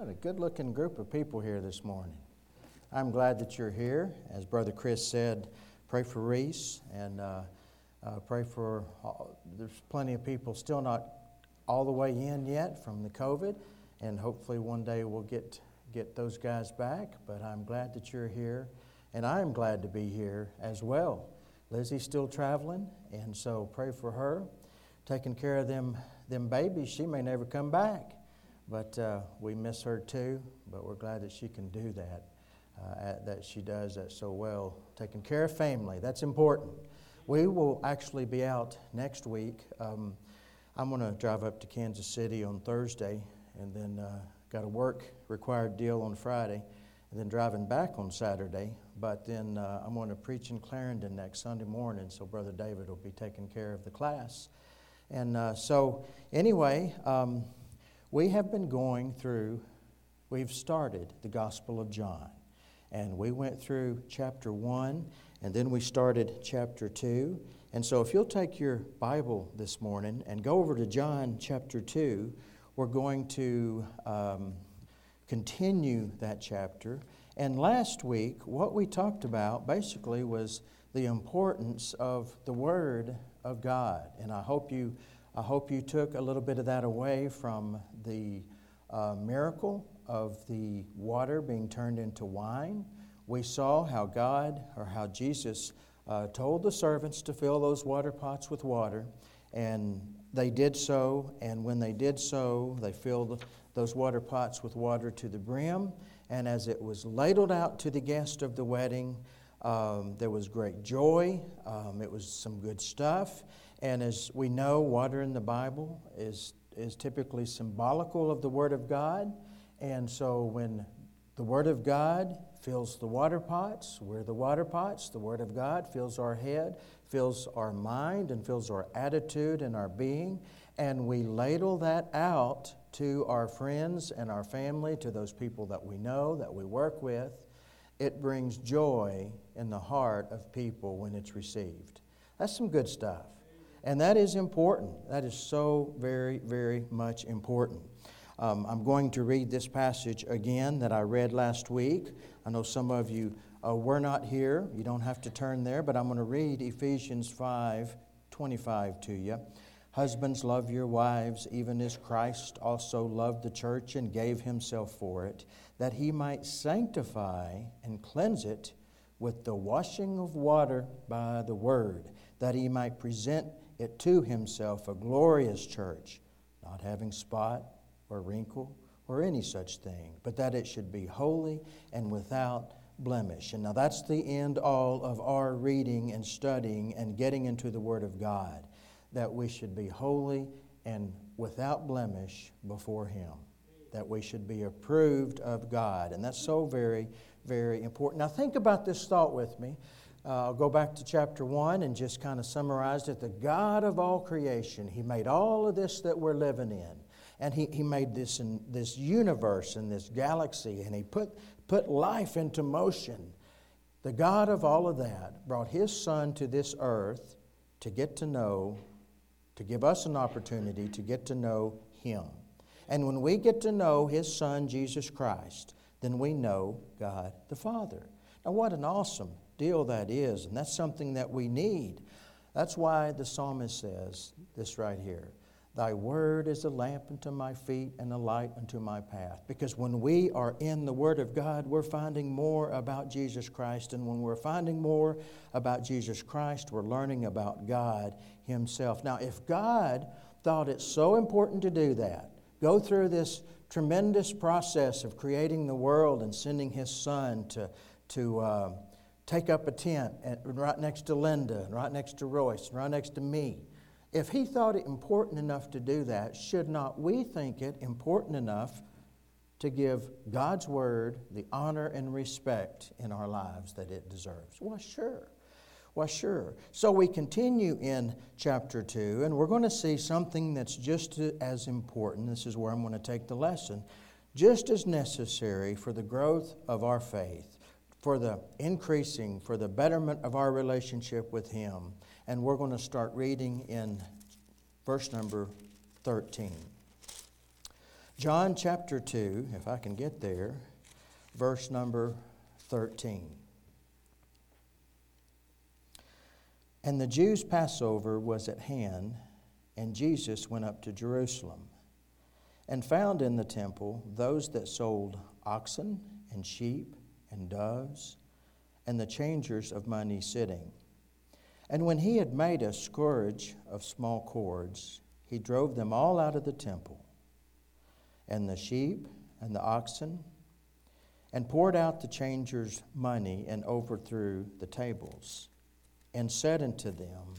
What a good-looking group of people here this morning. I'm glad that you're here. As Brother Chris said, pray for Reese and pray for, there's plenty of people still not all the way in yet from the COVID, and hopefully one day we'll get those guys back, but I'm glad that you're here, and I'm glad to be here as well. Lizzie's still traveling, and so pray for her. Taking care of them babies, she may never come back. But we miss her too, but we're glad that she can do that, that she does that so well. Taking care of family, that's important. We will actually be out next week. I'm going to drive up to Kansas City on Thursday, and then got a work-required deal on Friday, and then driving back on Saturday. But then I'm going to preach in Clarendon next Sunday morning, so Brother David will be taking care of the class. And so anyway... we have been we've started the Gospel of John. And we went through chapter 1, and then we started chapter 2. And so if you'll take your Bible this morning and go over to John chapter 2, we're going to continue that chapter. And last week, what we talked about basically was the importance of the Word of God. And I hope you took a little bit of that away from the miracle of the water being turned into wine. We saw how Jesus told the servants to fill those water pots with water, and they did so. And when they did so, they filled those water pots with water to the brim. And as it was ladled out to the guest of the wedding, there was great joy. It was some good stuff. And as we know, water in the Bible is typically symbolical of the Word of God. And so when the Word of God fills the water pots, we're the water pots. The Word of God fills our head, fills our mind, and fills our attitude and our being. And we ladle that out to our friends and our family, to those people that we know, that we work with. It brings joy in the heart of people when it's received. That's some good stuff. And that is important. That is so very, very much important. I'm going to read this passage again that I read last week. I know some of you were not here. You don't have to turn there, but I'm going to read Ephesians 5:25 to you. Husbands, love your wives, even as Christ also loved the church and gave himself for it, that he might sanctify and cleanse it with the washing of water by the word, that he might present it to himself a glorious church, not having spot or wrinkle or any such thing, but that it should be holy and without blemish. And now that's the end all of our reading and studying and getting into the Word of God, that we should be holy and without blemish before him, that we should be approved of God. And that's so very, very important. Now think about this thought with me. I'll go back to chapter 1 and just kind of summarize it. The God of all creation, he made all of this that we're living in. And he made this universe and this galaxy, and he put life into motion. The God of all of that brought his Son to this earth to give us an opportunity to get to know him. And when we get to know his Son, Jesus Christ, then we know God the Father. Now what an awesome deal that is, and that's something that we need. That's why the psalmist says this right here: thy word is a lamp unto my feet and a light unto my path. Because when we are in the Word of God, we're finding more about Jesus Christ. And when we're finding more about Jesus Christ, we're learning about God himself. Now, if God thought it so important to do that, go through this tremendous process of creating the world and sending his Son to take up a tent right next to Linda, and right next to Royce, and right next to me. If he thought it important enough to do that, should not we think it important enough to give God's Word the honor and respect in our lives that it deserves? Well, sure. Well, sure. So we continue in chapter 2, and we're going to see something that's just as important. This is where I'm going to take the lesson. Just as necessary for the growth of our faith, for the increasing, for the betterment of our relationship with him. And we're going to start reading in verse number 13. John chapter 2, if I can get there, verse number 13. And the Jews' Passover was at hand, and Jesus went up to Jerusalem, and found in the temple those that sold oxen and sheep and doves, and the changers of money sitting. And when he had made a scourge of small cords, he drove them all out of the temple, and the sheep and the oxen, and poured out the changers' money, and overthrew the tables, and said unto them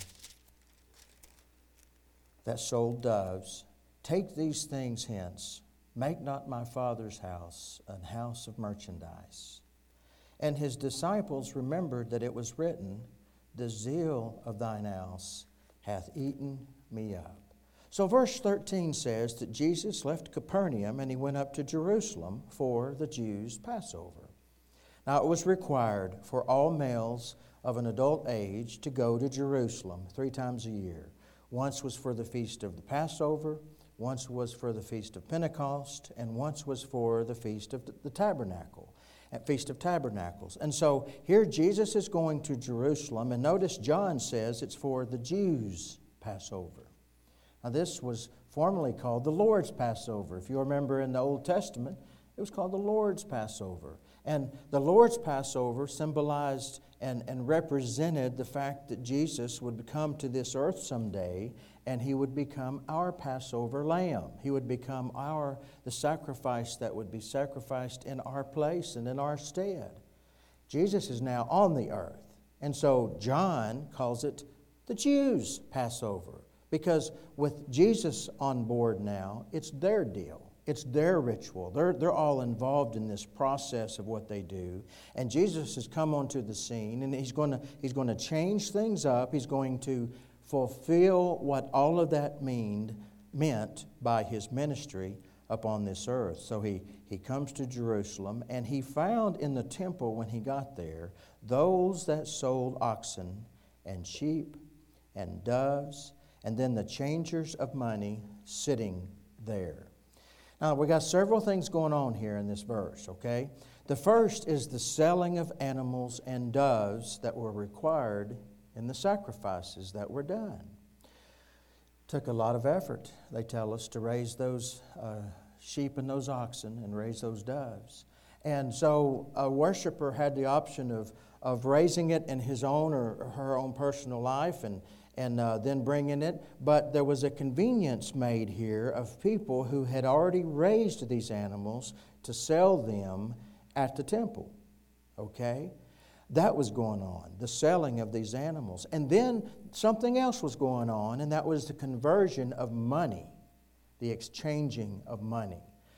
that sold doves, Take these things hence, make not my Father's house an house of merchandise. And his disciples remembered that it was written, The zeal of thine house hath eaten me up. So verse 13 says that Jesus left Capernaum and he went up to Jerusalem for the Jews' Passover. Now it was required for all males of an adult age to go to Jerusalem 3 times a year. Once was for the feast of the Passover, once was for the Feast of Pentecost, and once was for the Feast of the Tabernacle, Feast of Tabernacles. And so here Jesus is going to Jerusalem, and notice John says it's for the Jews' Passover. Now this was formerly called the Lord's Passover. If you remember in the Old Testament, it was called the Lord's Passover. And the Lord's Passover symbolized and represented the fact that Jesus would come to this earth someday, and he would become our Passover lamb. He would become the sacrifice that would be sacrificed in our place and in our stead. Jesus is now on the earth. And so John calls it the Jews' Passover, because with Jesus on board now, it's their deal. It's their ritual. They're all involved in this process of what they do. And Jesus has come onto the scene, and he's going to change things up. He's going to fulfill what all of that meant by his ministry upon this earth. So he comes to Jerusalem, and he found in the temple when he got there those that sold oxen and sheep and doves, and then the changers of money sitting there. Now, we got several things going on here in this verse, okay? The first is the selling of animals and doves that were required in the sacrifices that were done. Took a lot of effort, they tell us, to raise those sheep and those oxen and raise those doves. And so a worshiper had the option of raising it in his own or her own personal life and then bringing it. But there was a convenience made here of people who had already raised these animals to sell them at the temple. Okay? That was going on, the selling of these animals. And then something else was going on, and that was the conversion of money, the exchanging of money.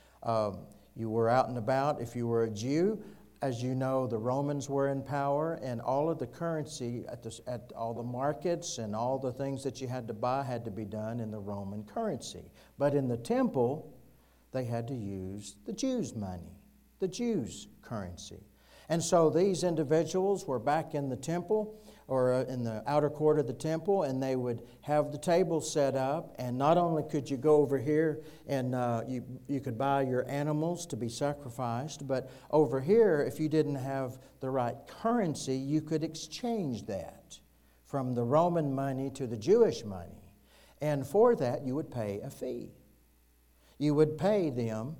You were out and about if you were a Jew. As you know, the Romans were in power, and all of the currency at all the markets and all the things that you had to buy had to be done in the Roman currency. But in the temple, they had to use the Jews' money, the Jews' currency. And so these individuals were back in the temple or in the outer court of the temple, and they would have the table set up. And not only could you go over here and you could buy your animals to be sacrificed, but over here, if you didn't have the right currency, you could exchange that from the Roman money to the Jewish money. And for that, you would pay a fee. You would pay them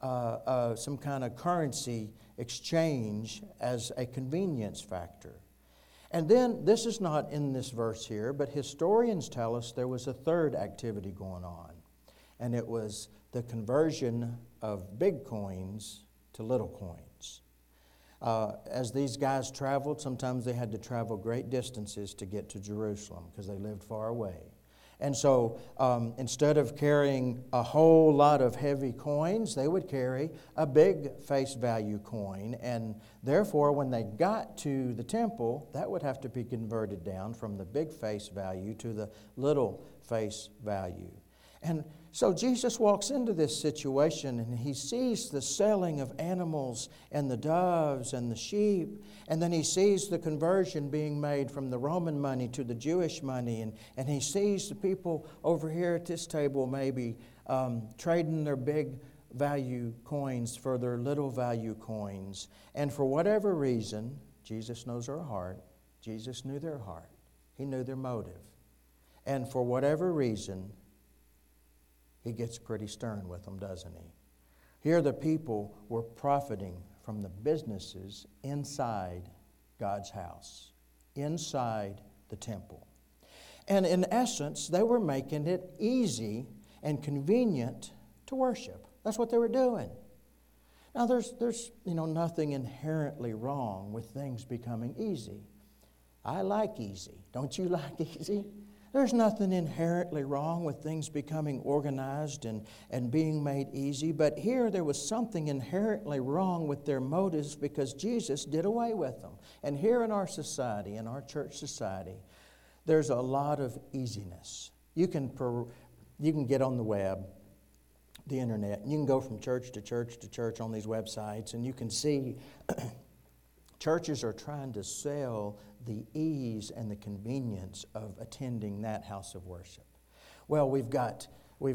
some kind of currency exchange as a convenience factor. And then, this is not in this verse here, but historians tell us there was a third activity going on, and it was the conversion of big coins to little coins. As these guys traveled, sometimes they had to travel great distances to get to Jerusalem because they lived far away. And so instead of carrying a whole lot of heavy coins, they would carry a big face value coin. And therefore, when they got to the temple, that would have to be converted down from the big face value to the little face value. And so Jesus walks into this situation, and he sees the selling of animals and the doves and the sheep, and then he sees the conversion being made from the Roman money to the Jewish money, and he sees the people over here at this table maybe trading their big value coins for their little value coins. And for whatever reason, Jesus knows our heart. Jesus knew their heart. He knew their motive. And for whatever reason, He gets pretty stern with them, doesn't He? Here the people were profiting from the businesses inside God's house, inside the temple. And in essence, they were making it easy and convenient to worship. That's what they were doing. Now, there's nothing inherently wrong with things becoming easy. I like easy. Don't you like easy? There's nothing inherently wrong with things becoming organized and being made easy. But here there was something inherently wrong with their motives because Jesus did away with them. And here in our society, in our church society, there's a lot of easiness. You can get on the web, the internet, and you can go from church to church to church on these websites, and you can see churches are trying to sell the ease and the convenience of attending that house of worship. Well, we've got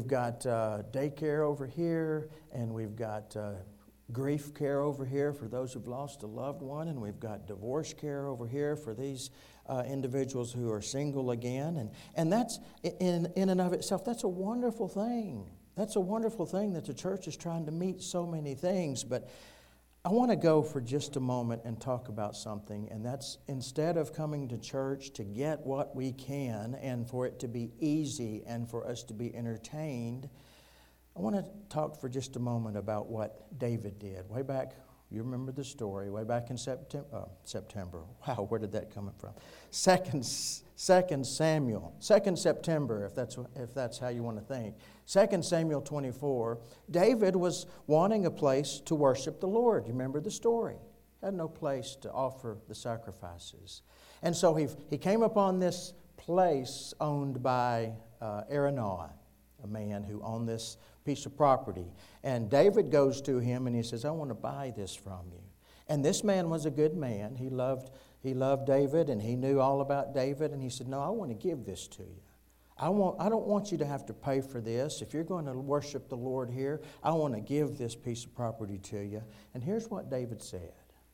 daycare over here, and we've got grief care over here for those who've lost a loved one, and we've got divorce care over here for these individuals who are single again. And that's, in and of itself, that's a wonderful thing. That's a wonderful thing that the church is trying to meet so many things. But I want to go for just a moment and talk about something, and that's instead of coming to church to get what we can and for it to be easy and for us to be entertained, I want to talk for just a moment about what David did. Way back, you remember the story, way back in September. Wow, where did that come from? 2 Samuel, 2 September, if that's how you want to think. 2 Samuel 24, David was wanting a place to worship the Lord. You remember the story. Had no place to offer the sacrifices. And so he came upon this place owned by Araunah, a man who owned this piece of property. And David goes to him and he says, I want to buy this from you. And this man was a good man. He loved David, and he knew all about David. And he said, no, I want to give this to you. I don't want you to have to pay for this. If you're going to worship the Lord here, I want to give this piece of property to you. And here's what David said.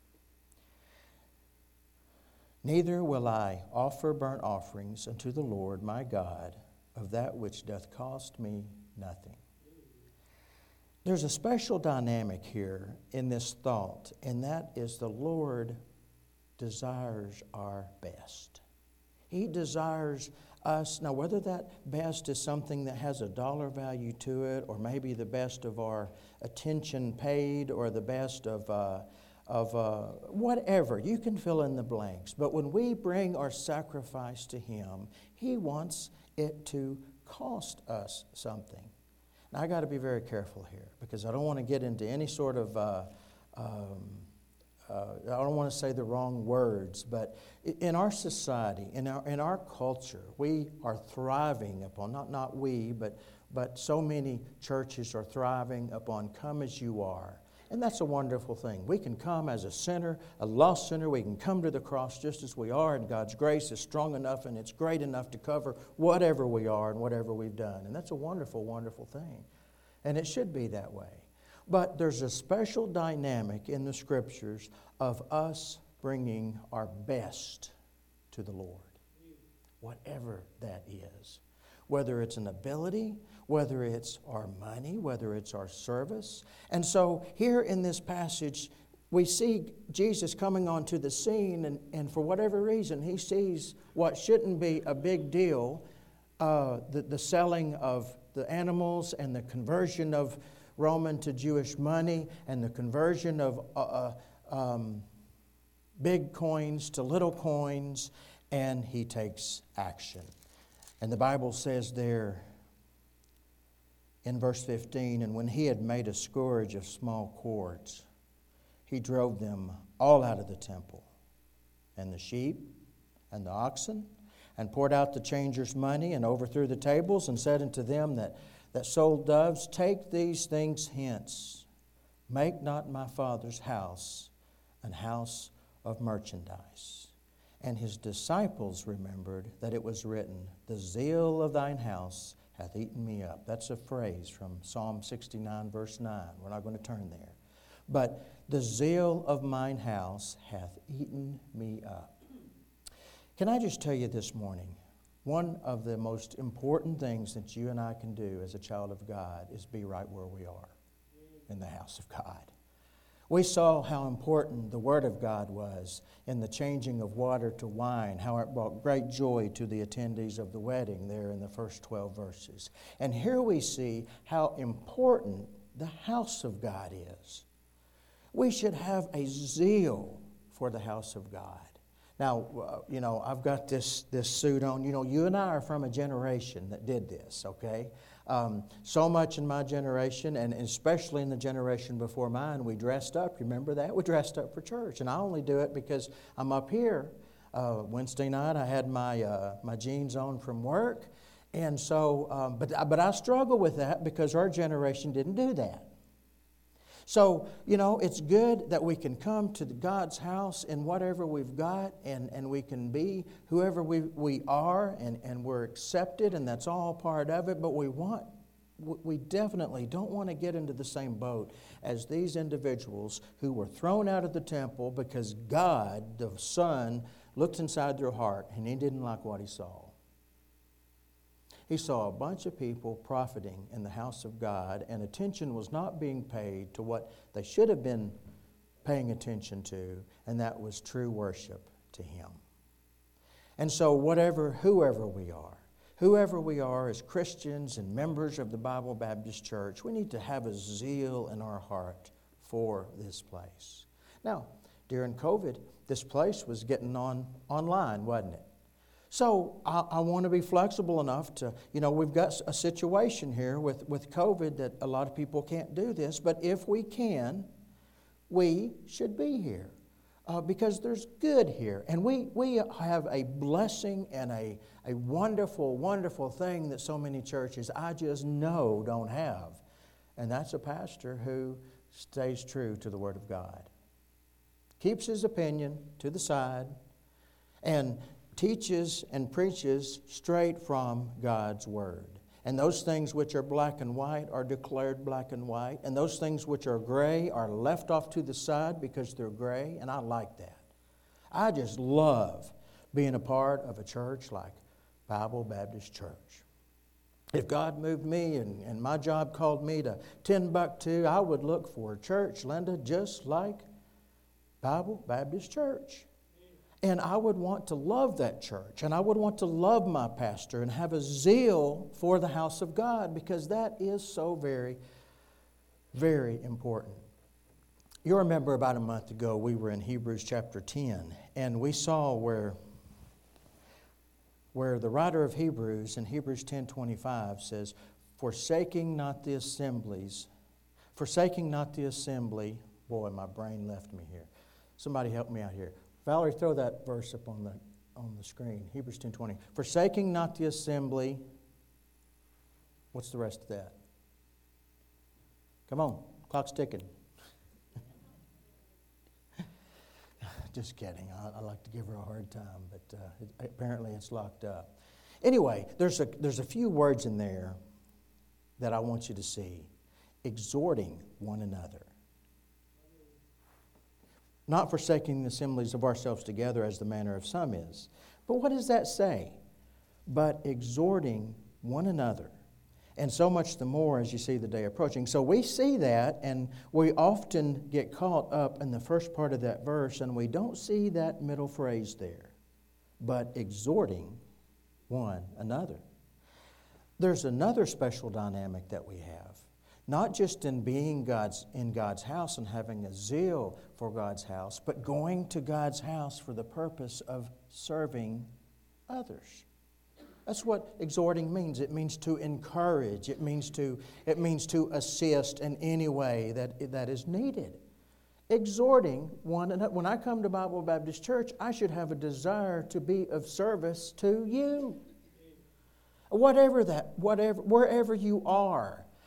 Neither will I offer burnt offerings unto the Lord my God of that which doth cost me nothing. There's a special dynamic here in this thought, and that is the Lord desires our best. He desires us. Now, whether that best is something that has a dollar value to it, or maybe the best of our attention paid, or the best of whatever, you can fill in the blanks. But when we bring our sacrifice to Him, He wants it to cost us something. Now, I got to be very careful here because I don't want to get into any sort of, I don't want to say the wrong words, but in our society, in our culture, we are thriving upon, not we, but so many churches are thriving upon come as you are. And that's a wonderful thing. We can come as a sinner, a lost sinner. We can come to the cross just as we are, and God's grace is strong enough and it's great enough to cover whatever we are and whatever we've done. And that's a wonderful, wonderful thing. And it should be that way. But there's a special dynamic in the Scriptures of us bringing our best to the Lord, whatever that is. Whether it's an ability, whether it's our money, whether it's our service. And so here in this passage, we see Jesus coming onto the scene, and for whatever reason, He sees what shouldn't be a big deal, the selling of the animals and the conversion of Roman to Jewish money and the conversion of big coins to little coins, and He takes action. And the Bible says there in verse 15, and when He had made a scourge of small cords, He drove them all out of the temple, and the sheep and the oxen, and poured out the changers' money, and overthrew the tables, and said unto them that sold doves, take these things hence. Make not my Father's house an house of merchandise. And His disciples remembered that it was written, the zeal of thine house hath eaten me up. That's a phrase from Psalm 69, verse 9. We're not going to turn there. But the zeal of mine house hath eaten me up. Can I just tell you this morning, one of the most important things that you and I can do as a child of God is be right where we are in the house of God. We saw how important the Word of God was in the changing of water to wine, how it brought great joy to the attendees of the wedding there in the first 12 verses. And here we see how important the house of God is. We should have a zeal for the house of God. Now, I've got this suit on. You and I are from a generation that did this, okay? So much in my generation, and especially in the generation before mine, we dressed up. Remember that? We dressed up for church. And I only do it because I'm up here. Wednesday night, I had my jeans on from work. And so, but I struggle with that because our generation didn't do that. So, it's good that we can come to God's house in whatever we've got, and we can be whoever we are, and we're accepted, and that's all part of it. But we definitely don't want to get into the same boat as these individuals who were thrown out of the temple because God, the Son, looked inside their heart, and He didn't like what He saw. He saw a bunch of people profiting in the house of God, and attention was not being paid to what they should have been paying attention to, and that was true worship to Him. And so whoever we are as Christians and members of the Bible Baptist Church, we need to have a zeal in our heart for this place. Now, during COVID, this place was getting online, wasn't it? So I want to be flexible enough to, we've got a situation here with COVID that a lot of people can't do this, but if we can, we should be here because there's good here. And we have a blessing and a wonderful, wonderful thing that so many churches I just know don't have. And that's a pastor who stays true to the Word of God, keeps his opinion to the side, and teaches and preaches straight from God's Word. And those things which are black and white are declared black and white. And those things which are gray are left off to the side because they're gray. And I like that. I just love being a part of a church like Bible Baptist Church. If God moved me and my job called me to Timbuktu, I would look for a church, Linda, just like Bible Baptist Church. And I would want to love that church, and I would want to love my pastor and have a zeal for the house of God because that is so very, very important. You remember about a month ago we were in Hebrews chapter 10, and we saw where the writer of Hebrews in Hebrews 10:25 says, forsaking not the assembly. Boy, my brain left me here. Somebody help me out here. Valerie, throw that verse up on the screen. Hebrews 10:20. Forsaking not the assembly. What's the rest of that? Come on, clock's ticking. Just kidding. I like to give her a hard time, but apparently it's locked up. Anyway, there's a few words in there that I want you to see. Exhorting one another. Not forsaking the assemblies of ourselves together as the manner of some is. But what does that say? But exhorting one another. And so much the more as you see the day approaching. So we see that, and we often get caught up in the first part of that verse, and we don't see that middle phrase there. But exhorting one another. There's another special dynamic that we have. Not just in being in God's house and having a zeal for God's house, but going to God's house for the purpose of serving others. That's what exhorting means. It means to encourage. It means to assist in any way that is needed. Exhorting one another. When I come to Bible Baptist Church, I should have a desire to be of service to you. Wherever you are.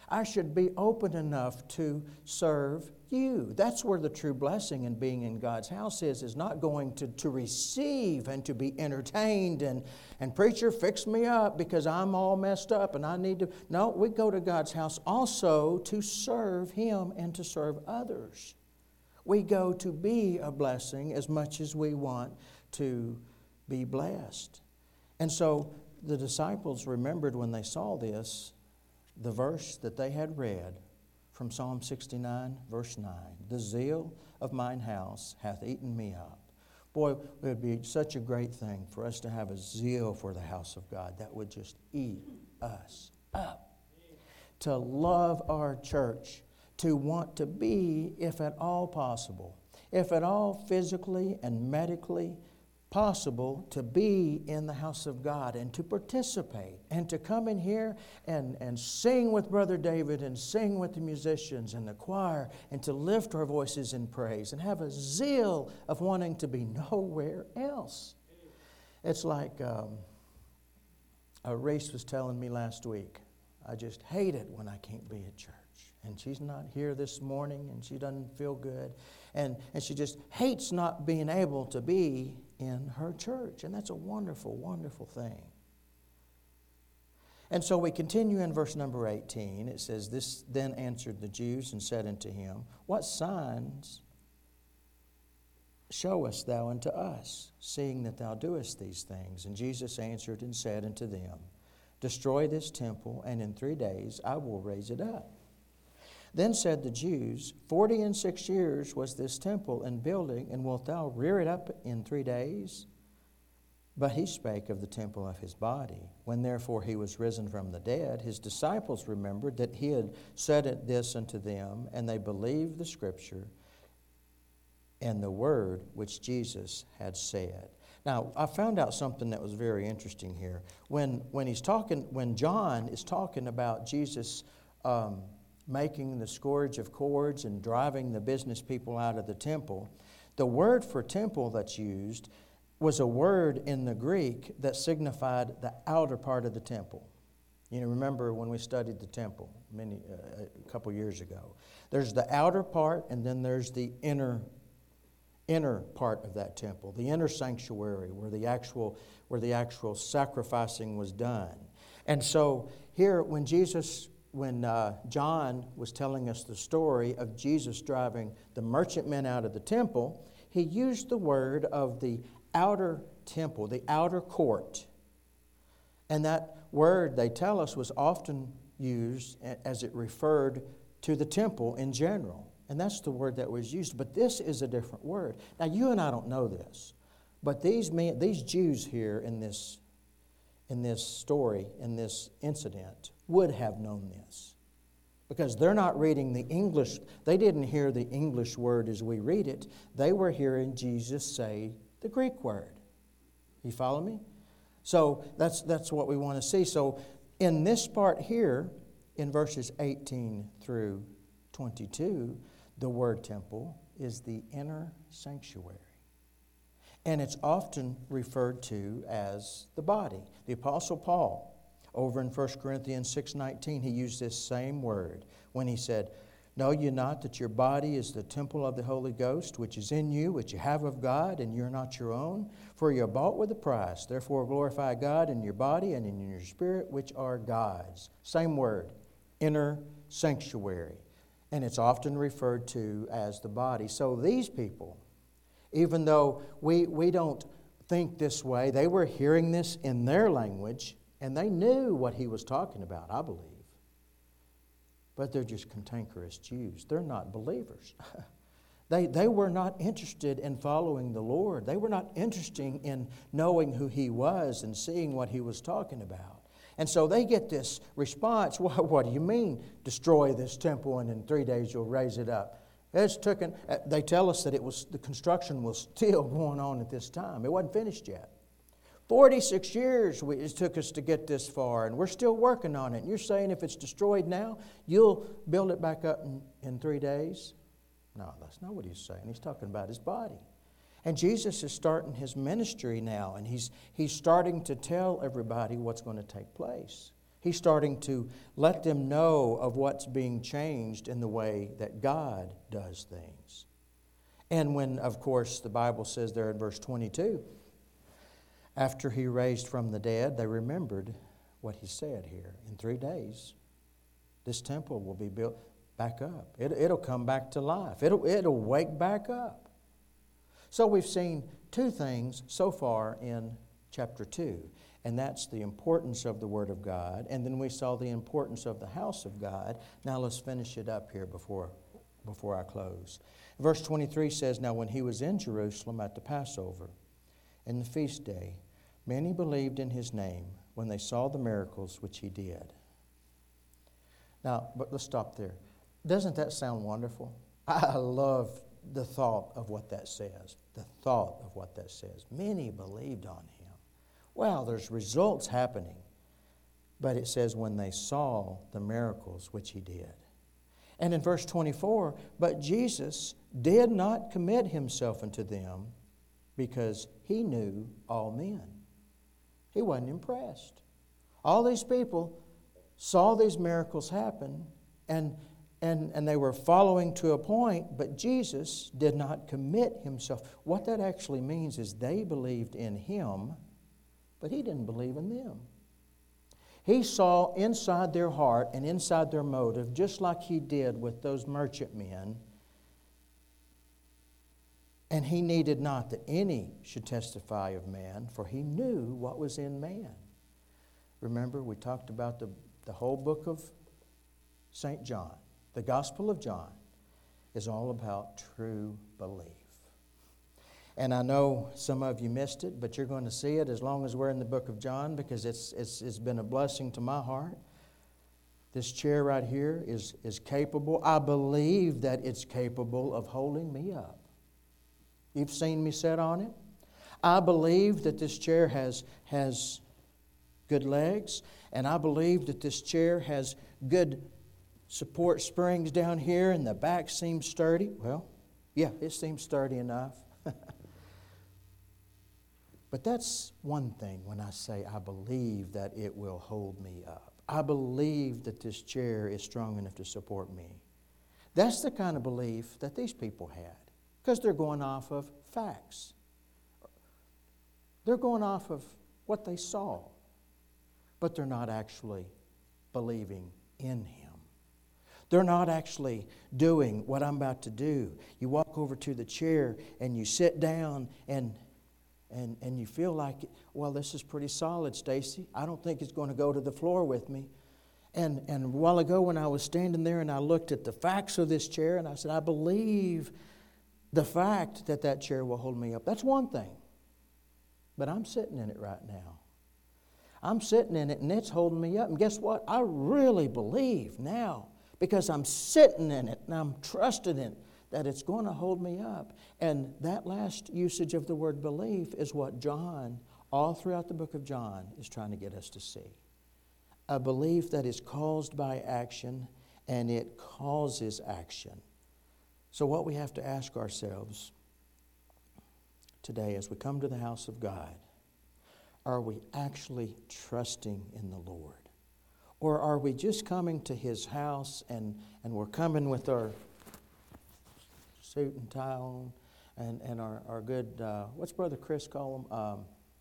I should be open enough to serve you. That's where the true blessing in being in God's house is not going to receive and to be entertained and preacher, fix me up because I'm all messed up and I need to. No, we go to God's house also to serve Him and to serve others. We go to be a blessing as much as we want to be blessed. And so the disciples remembered when they saw this, the verse that they had read from Psalm 69, verse 9. The zeal of mine house hath eaten me up. Boy, it would be such a great thing for us to have a zeal for the house of God that would just eat us up. To love our church, to want to be, if at all possible, if at all physically and medically possible, to be in the house of God and to participate and to come in here and sing with Brother David and sing with the musicians and the choir and to lift our voices in praise and have a zeal of wanting to be nowhere else. It's like Reese was telling me last week, I just hate it when I can't be at church. And she's not here this morning and she doesn't feel good. And she just hates not being able to be in her church. And that's a wonderful, wonderful thing. And so we continue in verse number 18. It says, This then answered the Jews and said unto him, What signs showest thou unto us, seeing that thou doest these things? And Jesus answered and said unto them, Destroy this temple, and in 3 days I will raise it up. Then said the Jews, 46 years was this temple in building, and wilt thou rear it up in 3 days? But he spake of the temple of his body. When therefore he was risen from the dead, his disciples remembered that he had said this unto them, and they believed the Scripture and the word which Jesus had said. Now, I found out something that was very interesting here. When John is talking about Jesus making the scourge of cords and driving the business people out of the temple, the word for temple that's used was a word in the Greek that signified the outer part of the temple. You know, remember when we studied the temple a couple years ago. There's the outer part, and then there's the inner part of that temple, the inner sanctuary where the actual sacrificing was done. And so here, when John was telling us the story of Jesus driving the merchantmen out of the temple, he used the word of the outer temple, the outer court. And that word, they tell us, was often used as it referred to the temple in general. And that's the word that was used. But this is a different word. Now, you and I don't know this, but these Jews here in this story, in this incident, would have known this. Because they're not reading the English. They didn't hear the English word as we read it. They were hearing Jesus say the Greek word. You follow me? So that's what we want to see. So in this part here, in verses 18 through 22, the word temple is the inner sanctuary. And it's often referred to as the body. The Apostle Paul, over in 1 Corinthians 6:19, he used this same word when he said, Know ye not that your body is the temple of the Holy Ghost, which is in you, which you have of God, and you're not your own? For you are bought with a price. Therefore glorify God in your body and in your spirit, which are God's. Same word, inner sanctuary. And it's often referred to as the body. So these people, even though we don't think this way, they were hearing this in their language, and they knew what he was talking about, I believe. But they're just cantankerous Jews. They're not believers. They were not interested in following the Lord. They were not interested in knowing who he was and seeing what he was talking about. And so they get this response, well, what do you mean, destroy this temple and in 3 days you'll raise it up? They tell us that the construction was still going on at this time. It wasn't finished yet. 46 years it took us to get this far, and we're still working on it. And you're saying if it's destroyed now, you'll build it back up in 3 days? No, that's not what he's saying. He's talking about his body. And Jesus is starting his ministry now, and he's starting to tell everybody what's going to take place. He's starting to let them know of what's being changed in the way that God does things. And when, of course, the Bible says there in verse 22, after He raised from the dead, they remembered what He said here. In 3 days, this temple will be built back up. It'll come back to life. It'll wake back up. So we've seen 2 things so far in chapter 2. And that's the importance of the Word of God. And then we saw the importance of the house of God. Now let's finish it up here before I close. Verse 23 says, Now when He was in Jerusalem at the Passover, in the feast day, many believed in His name when they saw the miracles which He did. Now, but let's stop there. Doesn't that sound wonderful? I love the thought of what that says. The thought of what that says. Many believed on Him. Well, there's results happening. But it says when they saw the miracles which He did. And in verse 24, but Jesus did not commit Himself unto them because He knew all men. He wasn't impressed. All these people saw these miracles happen and they were following to a point, but Jesus did not commit Himself. What that actually means is they believed in Him, but He didn't believe in them. He saw inside their heart and inside their motive, just like He did with those merchantmen, and He needed not that any should testify of man, for He knew what was in man. Remember, we talked about the whole book of St. John. The Gospel of John is all about true belief. And I know some of you missed it, but you're going to see it as long as we're in the book of John, because it's been a blessing to my heart. This chair right here is capable. I believe that it's capable of holding me up. You've seen me sit on it. I believe that this chair has good legs, and I believe that this chair has good support springs down here, and the back seems sturdy. Well, yeah, it seems sturdy enough. But that's one thing when I say I believe that it will hold me up. I believe that this chair is strong enough to support me. That's the kind of belief that these people had, because they're going off of facts. They're going off of what they saw, but they're not actually believing in Him. They're not actually doing what I'm about to do. You walk over to the chair and you sit down and you feel like, well, this is pretty solid, Stacy. I don't think it's going to go to the floor with me. And a while ago when I was standing there and I looked at the facts of this chair and I said, I believe the fact that that chair will hold me up. That's one thing. But I'm sitting in it right now. I'm sitting in it and it's holding me up. And guess what? I really believe now, because I'm sitting in it and I'm trusting it, that it's going to hold me up. And that last usage of the word belief is what John, all throughout the book of John, is trying to get us to see. A belief that is caused by action, and it causes action. So what we have to ask ourselves today as we come to the house of God, are we actually trusting in the Lord? Or are we just coming to His house and we're coming with our suit and tie on and our good, what's Brother Chris call them?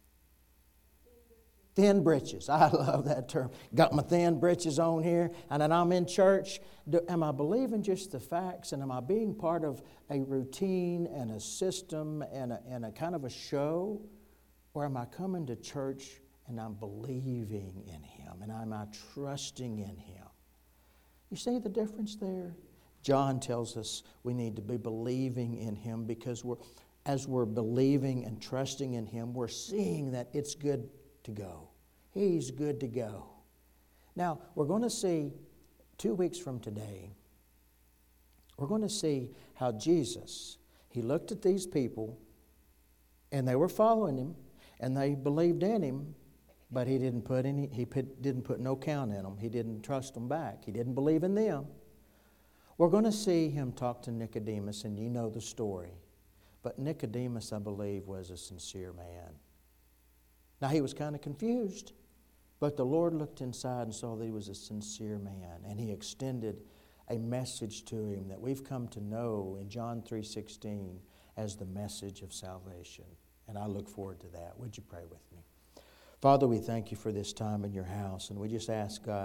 Thin britches. I love that term. Got my thin britches on here, and then I'm in church. Am I believing just the facts, and am I being part of a routine and a system and a kind of a show? Or am I coming to church and I'm believing in Him, and am I trusting in Him? You see the difference there? John tells us we need to be believing in Him, because as we're believing and trusting in Him, we're seeing that it's good to go. He's good to go. Now, we're going to see 2 weeks from today, we're going to see how Jesus, He looked at these people and they were following Him and they believed in Him, but He didn't put no count in them. He didn't trust them back. He didn't believe in them. We're going to see Him talk to Nicodemus, and you know the story. But Nicodemus, I believe, was a sincere man. Now, he was kind of confused, But the Lord looked inside and saw that he was a sincere man, and he extended a message to him that we've come to know in John 3:16 as the message of salvation. And I look forward to that. Would you pray with me? Father, we thank you for this time in your house, and we just ask, God,